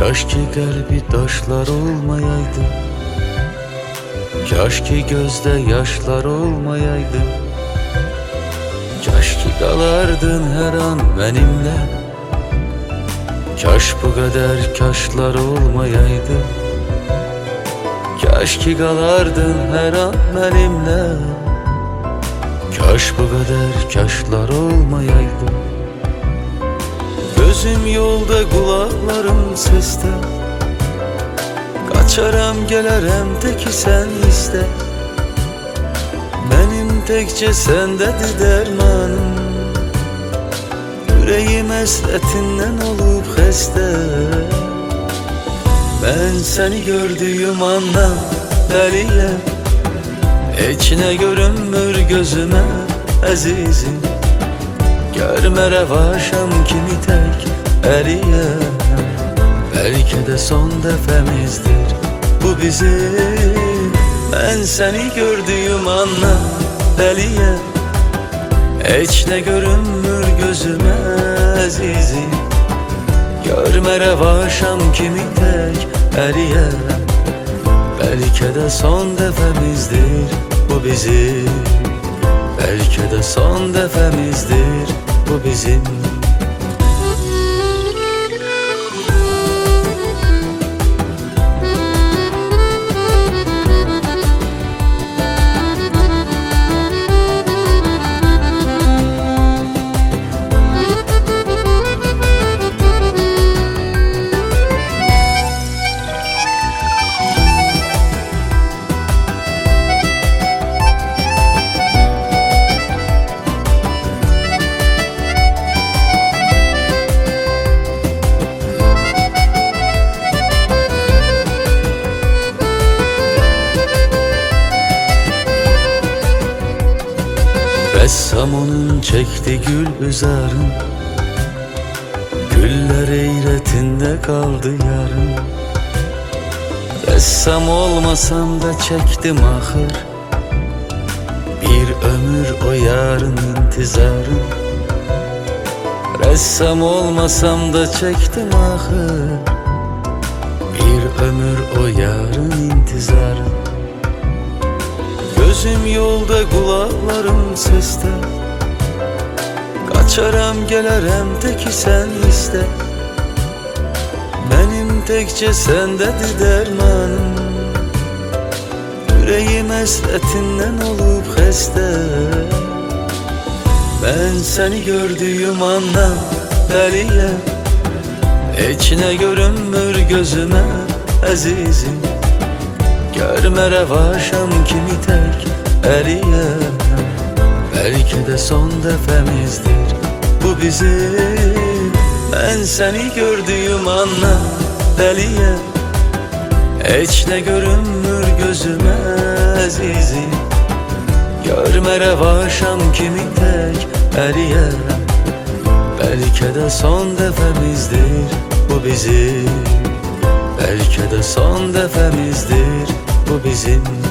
Kaşki kalbi taşlar olmayaydı, kaşki gözde yaşlar olmayaydı, kaşki kalardın her an benimle. Kaş bu kadar kaşlar olmayaydı, kaşki kalardın her an benimle. Kaş bu kadar kaşlar olmayaydı. Gözüm yolda, kulaklarım seste, kaçaram gelerem teki sen iste. Benim tekçe sendedir dermanım, yüreğim hasretinden olup xəstə. Ben seni gördüğüm andan dəliyəm, heç nə görünmür gözüme əzizim. Görme revaşam kimi tek eriyem, belki de son defemizdir bu bizim. Ben seni gördüğüm anla deliyem, hiç ne görünmür gözüme azizim. Görme revaşam kimi tek eriyem, belki de son defemizdir bu bizim. Belki de son defemizdir bu bizim. Ressam onun çekti gül üzarın, güller eyretinde kaldı yarın. Ressam olmasam da çektim ahır, bir ömür o yarın intizarın. Ressam olmasam da çektim ahır, bir ömür o yarın intizarın. Gözüm yolda, kulaklarım seste, kaçaram gelerem teki sen iste. Benim tekçe sendedir dermanım, yüreğim hasretinden olup xəstə. Ben seni gördüğüm andan dəliyəm, heç nə görünmür gözüme əzizim. Görme revaşam kimi tek eriyem, belki de son defemizdir bu bizim. Ben seni gördüğüm anla deliyem, hiç ne görünmür gözüme azizim. Görme revaşam kimi tek eriyem, belki de son defemizdir bu bizim. Belki de son defemizdir bu bizim.